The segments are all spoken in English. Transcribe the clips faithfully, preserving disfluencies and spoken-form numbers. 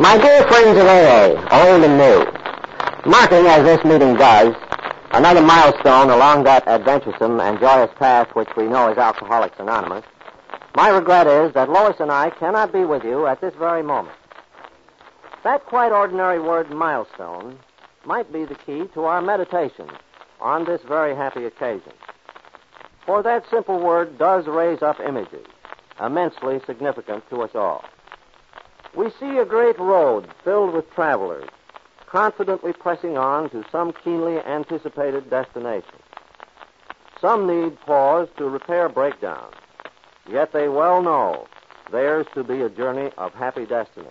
My dear friends of A A, old and new, marking as this meeting does another milestone along that adventuresome and joyous path which we know as Alcoholics Anonymous, my regret is that Lois and I cannot be with you at this very moment. That quite ordinary word milestone might be the key to our meditation on this very happy occasion. For that simple word does raise up images, immensely significant to us all. We see a great road filled with travelers, confidently pressing on to some keenly anticipated destination. Some need pause to repair breakdowns, yet they well know theirs to be a journey of happy destiny.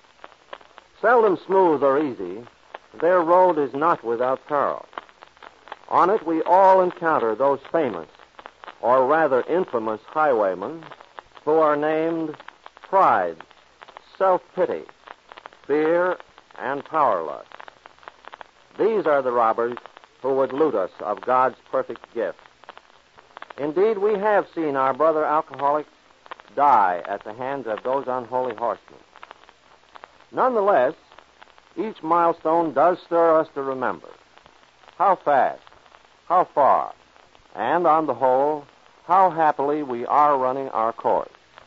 Seldom smooth or easy, their road is not without peril. On it we all encounter those famous, or rather infamous highwaymen who are named pride, self-pity, fear, and power lust. These are the robbers who would loot us of God's perfect gift. Indeed, we have seen our brother alcoholics die at the hands of those unholy horsemen. Nonetheless, each milestone does stir us to remember how fast, how far, and on the whole, how happily we are running our course.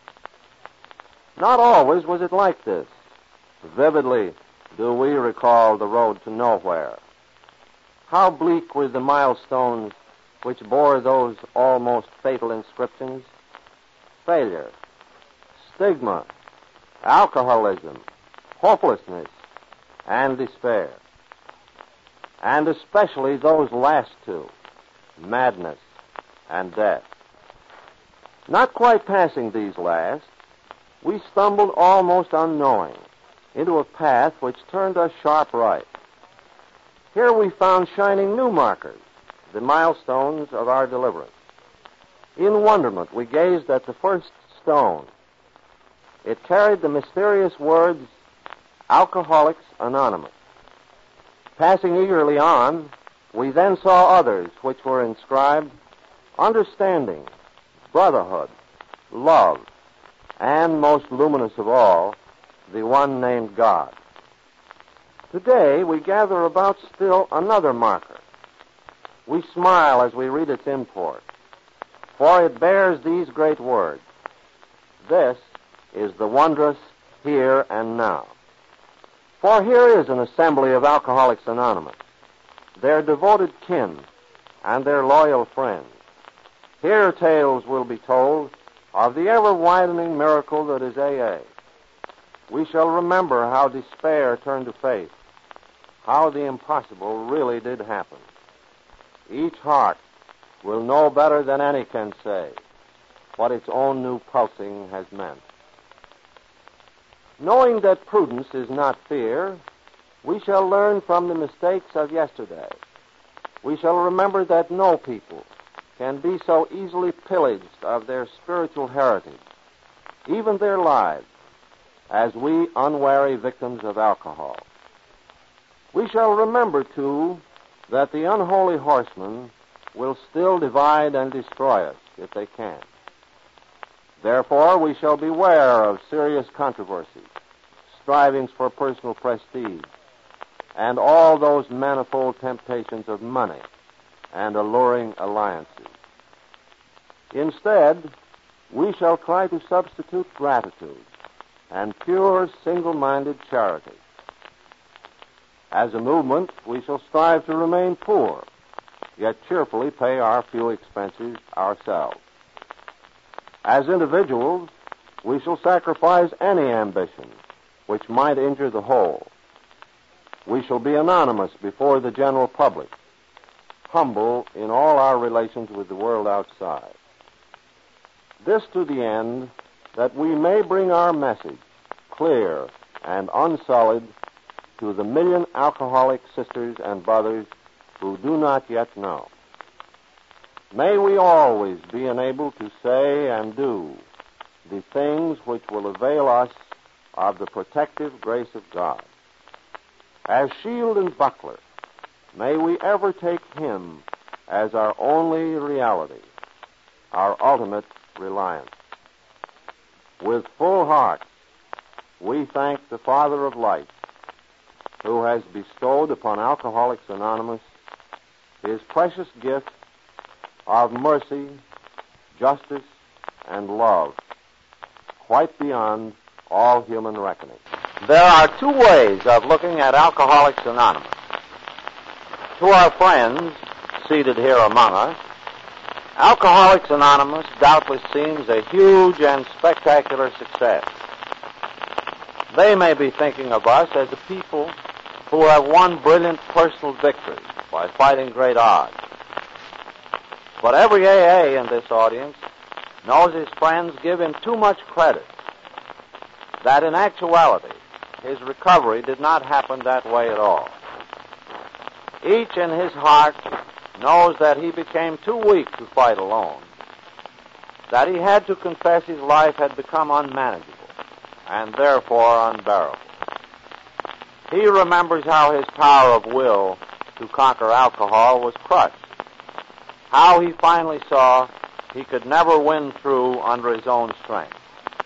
Not always was it like this. Vividly do we recall the road to nowhere. How bleak were the milestones which bore those almost fatal inscriptions: failure, stigma, alcoholism, hopelessness, and despair. And especially those last two, madness and death. Not quite passing these last, we stumbled almost unknowing into a path which turned us sharp right. Here we found shining new markers, the milestones of our deliverance. In wonderment, we gazed at the first stone. It carried the mysterious words, Alcoholics Anonymous. Passing eagerly on, we then saw others which were inscribed, Understanding, Brotherhood, Love, and most luminous of all, the one named God. Today, we gather about still another marker. We smile as we read its import, for it bears these great words. This is the wondrous here and now. For here is an assembly of Alcoholics Anonymous, their devoted kin, and their loyal friends. Here tales will be told of the ever-widening miracle that is A A. We shall remember how despair turned to faith, how the impossible really did happen. Each heart will know better than any can say what its own new pulsing has meant. Knowing that prudence is not fear, we shall learn from the mistakes of yesterday. We shall remember that no people can be so easily pillaged of their spiritual heritage, even their lives, as we unwary victims of alcohol. We shall remember, too, that the unholy horsemen will still divide and destroy us if they can. Therefore, we shall beware of serious controversies, strivings for personal prestige, and all those manifold temptations of money and alluring alliances. Instead, we shall try to substitute gratitude and pure, single-minded charity. As a movement, we shall strive to remain poor, yet cheerfully pay our few expenses ourselves. As individuals, we shall sacrifice any ambition which might injure the whole. We shall be anonymous before the general public, humble in all our relations with the world outside. This to the end that we may bring our message, clear and unsullied, to the million alcoholic sisters and brothers who do not yet know. May we always be enabled to say and do the things which will avail us of the protective grace of God. As shield and buckler, may we ever take Him as our only reality, our ultimate reliance. With full hearts, we thank the Father of light, who has bestowed upon Alcoholics Anonymous his precious gift of mercy, justice, and love, quite beyond all human reckoning. There are two ways of looking at Alcoholics Anonymous. To our friends seated here among us, Alcoholics Anonymous doubtless seems a huge and spectacular success. They may be thinking of us as a people who have won brilliant personal victories by fighting great odds. But every A A in this audience knows his friends give him too much credit, that in actuality his recovery did not happen that way at all. Each in his heart knows that he became too weak to fight alone, that he had to confess his life had become unmanageable and therefore unbearable. He remembers how his power of will to conquer alcohol was crushed, how he finally saw he could never win through under his own strength.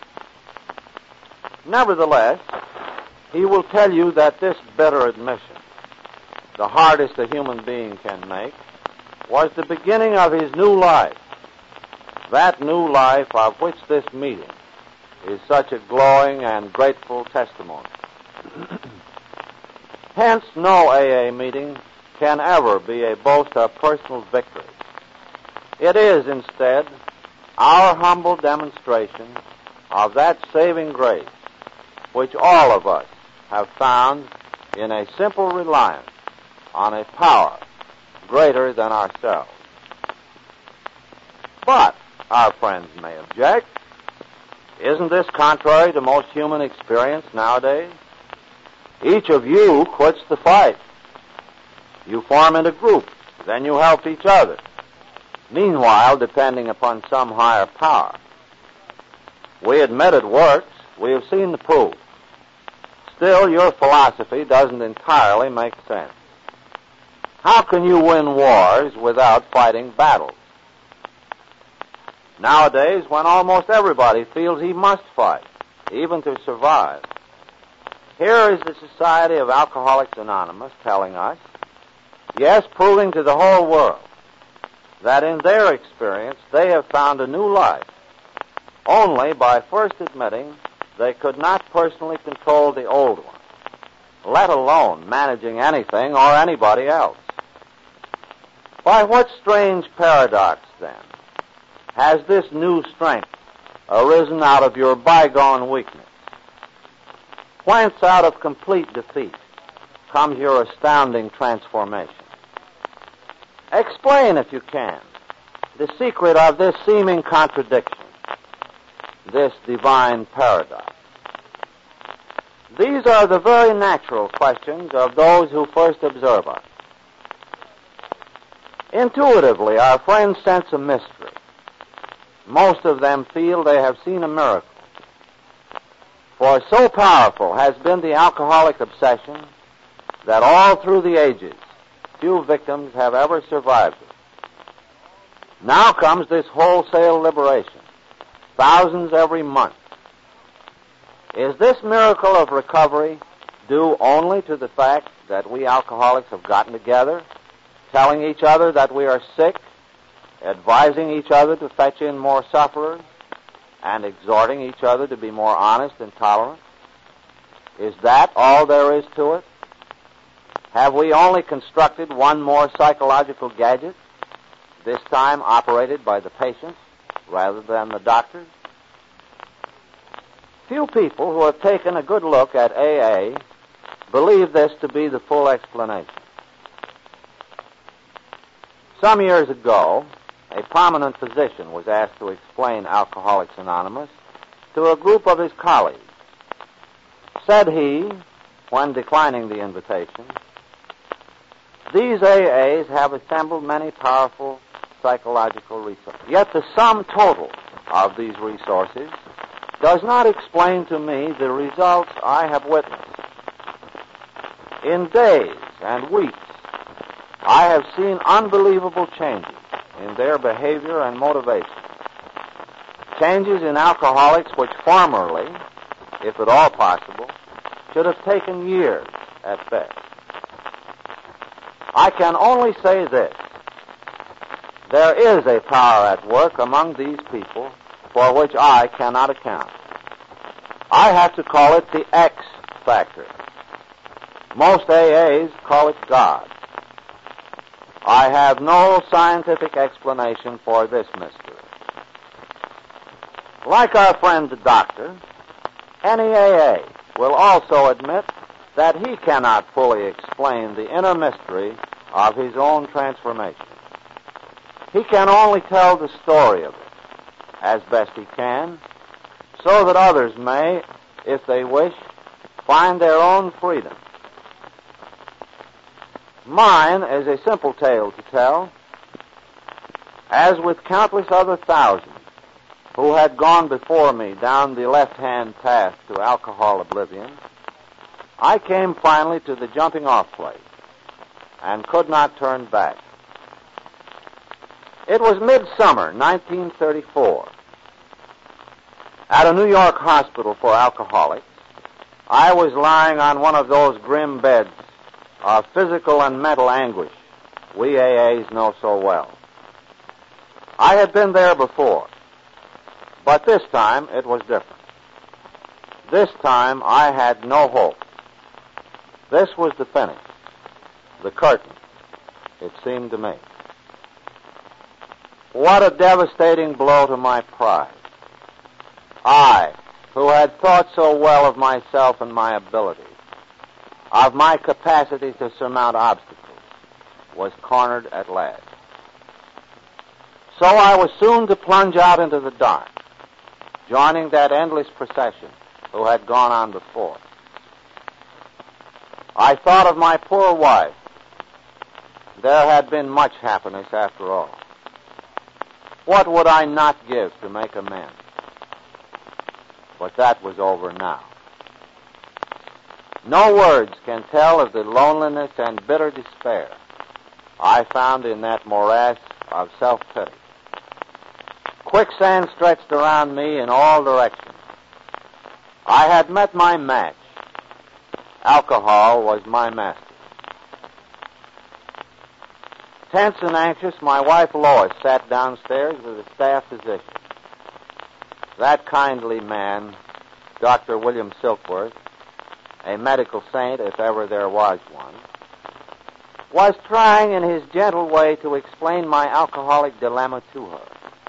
Nevertheless, he will tell you that this bitter admission, the hardest a human being can make, was the beginning of his new life, that new life of which this meeting is such a glowing and grateful testimony. Hence, no A A meeting can ever be a boast of personal victory. It is, instead, our humble demonstration of that saving grace which all of us have found in a simple reliance on a power greater than ourselves. But, our friends may object, isn't this contrary to most human experience nowadays? Each of you quits the fight. You form into groups, then you help each other, meanwhile depending upon some higher power. We admit it works. We have seen the proof. Still, your philosophy doesn't entirely make sense. How can you win wars without fighting battles? Nowadays, when almost everybody feels he must fight, even to survive, here is the Society of Alcoholics Anonymous telling us, yes, proving to the whole world, that in their experience they have found a new life only by first admitting they could not personally control the old one, let alone managing anything or anybody else. By what strange paradox, then, has this new strength arisen out of your bygone weakness? Whence, out of complete defeat, comes your astounding transformation? Explain, if you can, the secret of this seeming contradiction, this divine paradox. These are the very natural questions of those who first observe us. Intuitively, our friends sense a mystery. Most of them feel they have seen a miracle. For so powerful has been the alcoholic obsession that all through the ages, few victims have ever survived it. Now comes this wholesale liberation, thousands every month. Is this miracle of recovery due only to the fact that we alcoholics have gotten together, telling each other that we are sick, advising each other to fetch in more sufferers, and exhorting each other to be more honest and tolerant? Is that all there is to it? Have we only constructed one more psychological gadget, this time operated by the patients rather than the doctors? Few people who have taken a good look at A A believe this to be the full explanation. Some years ago, a prominent physician was asked to explain Alcoholics Anonymous to a group of his colleagues. Said he, when declining the invitation, "These A As have assembled many powerful psychological resources. Yet the sum total of these resources does not explain to me the results I have witnessed. In days and weeks, I have seen unbelievable changes in their behavior and motivation. Changes in alcoholics which formerly if at all possible, should have taken years at best. I can only say this. There is a power at work among these people for which I cannot account. I have to call it the X factor. Most A As call it God. I have no scientific explanation for this mystery. Like our friend the doctor, any A A will also admit that he cannot fully explain the inner mystery of his own transformation. He can only tell the story of it as best he can, so that others may, if they wish, find their own freedom. Mine is a simple tale to tell. As with countless other thousands who had gone before me down the left-hand path to alcohol oblivion, I came finally to the jumping-off place and could not turn back. It was midsummer, nineteen thirty-four. At a New York hospital for alcoholics, I was lying on one of those grim beds of physical and mental anguish we A As know so well. I had been there before, but this time it was different. This time I had no hope. This was the finish, the curtain, it seemed to me. What a devastating blow to my pride. I, who had thought so well of myself and my ability, of my capacity to surmount obstacles, was cornered at last. So I was soon to plunge out into the dark, joining that endless procession who had gone on before. I thought of my poor wife. There had been much happiness after all. What would I not give to make amends? But that was over now. No words can tell of the loneliness and bitter despair I found in that morass of self-pity. Quicksand stretched around me in all directions. I had met my match. Alcohol was my master. Tense and anxious, my wife Lois sat downstairs with a staff physician. That kindly man, Doctor William Silkworth, a medical saint if ever there was one, was trying in his gentle way to explain my alcoholic dilemma to her.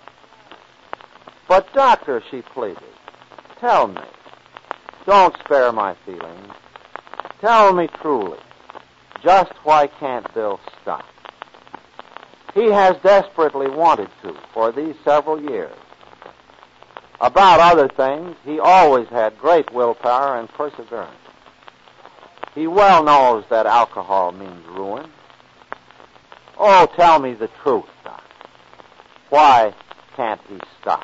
But, doctor, she pleaded, tell me. Don't spare my feelings. Tell me truly, just why can't Bill stop? He has desperately wanted to for these several years. About other things, he always had great willpower and perseverance. He well knows that alcohol means ruin. Oh, tell me the truth, Doc. Why can't he stop?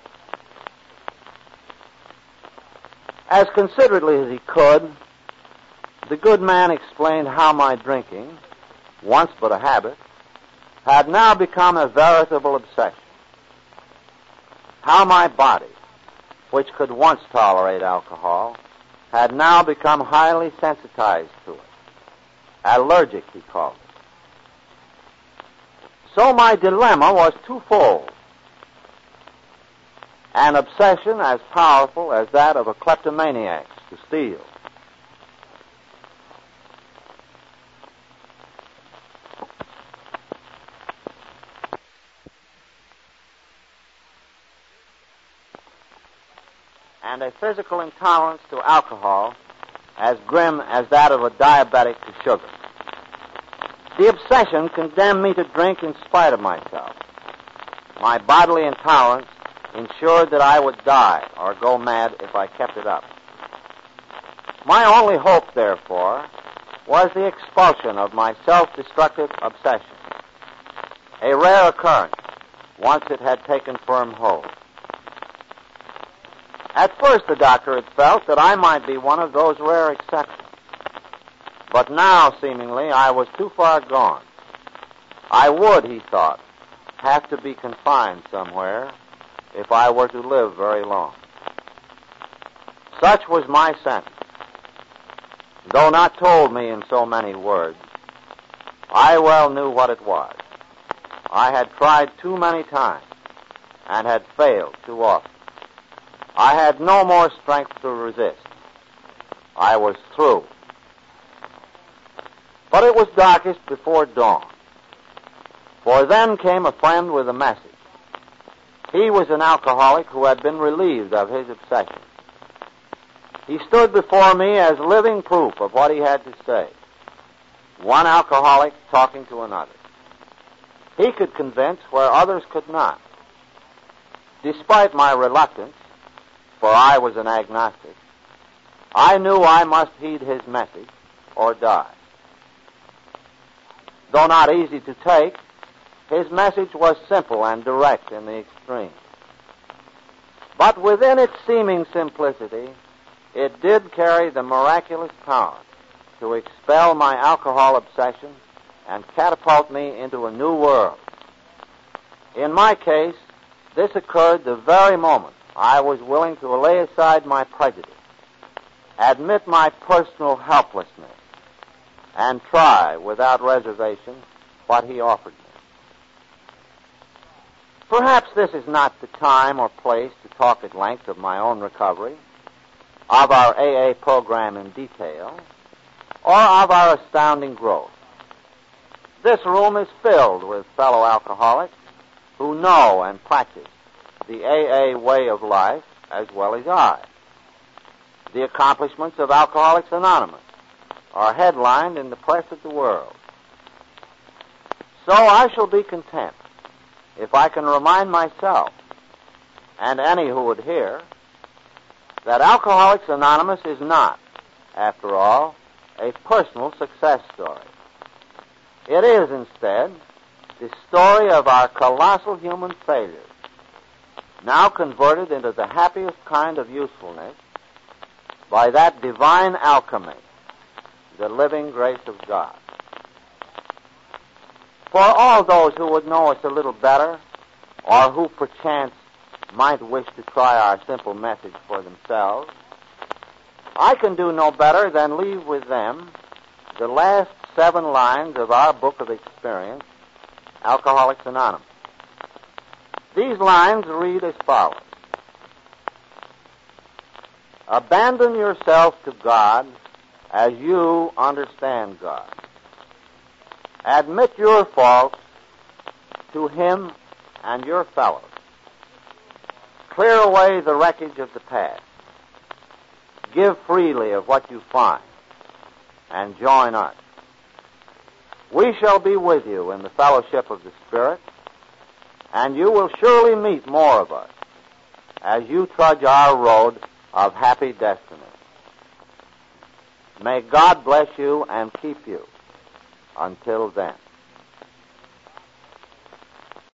As considerately as he could, the good man explained how my drinking, once but a habit, had now become a veritable obsession. How my body, which could once tolerate alcohol, had now become highly sensitized to it. Allergic, he called it. So my dilemma was twofold. An obsession as powerful as that of a kleptomaniac to steal. And a physical intolerance to alcohol as grim as that of a diabetic to sugar. The obsession condemned me to drink in spite of myself. My bodily intolerance ensured that I would die or go mad if I kept it up. My only hope, therefore, was the expulsion of my self-destructive obsession, a rare occurrence once it had taken firm hold. At first, the doctor had felt that I might be one of those rare exceptions. But now, seemingly, I was too far gone. I would, he thought, have to be confined somewhere if I were to live very long. Such was my sentence. Though not told me in so many words, I well knew what it was. I had tried too many times and had failed too often. I had no more strength to resist. I was through. But it was darkest before dawn, for then came a friend with a message. He was an alcoholic who had been relieved of his obsession. He stood before me as living proof of what he had to say. One alcoholic talking to another. He could convince where others could not. Despite my reluctance, for I was an agnostic, I knew I must heed his message or die. Though not easy to take, his message was simple and direct in the extreme. But within its seeming simplicity, it did carry the miraculous power to expel my alcohol obsession and catapult me into a new world. In my case, this occurred the very moment I was willing to lay aside my prejudice, admit my personal helplessness, and try without reservation what he offered me. Perhaps this is not the time or place to talk at length of my own recovery, of our A A program in detail, or of our astounding growth. This room is filled with fellow alcoholics who know and practice the A A way of life as well as I. The accomplishments of Alcoholics Anonymous are headlined in the press of the world. So I shall be content if I can remind myself, and any who would hear, that Alcoholics Anonymous is not, after all, a personal success story. It is, instead, the story of our colossal human failures, now converted into the happiest kind of usefulness by that divine alchemy, the living grace of God. For all those who would know us a little better, or who perchance might wish to try our simple message for themselves, I can do no better than leave with them the last seven lines of our book of experience, Alcoholics Anonymous. These lines read as follows. Abandon yourself to God as you understand God. Admit your faults to Him and your fellows. Clear away the wreckage of the past. Give freely of what you find, and join us. We shall be with you in the fellowship of the Spirit, and you will surely meet more of us as you trudge our road of happy destiny. May God bless you and keep you until then.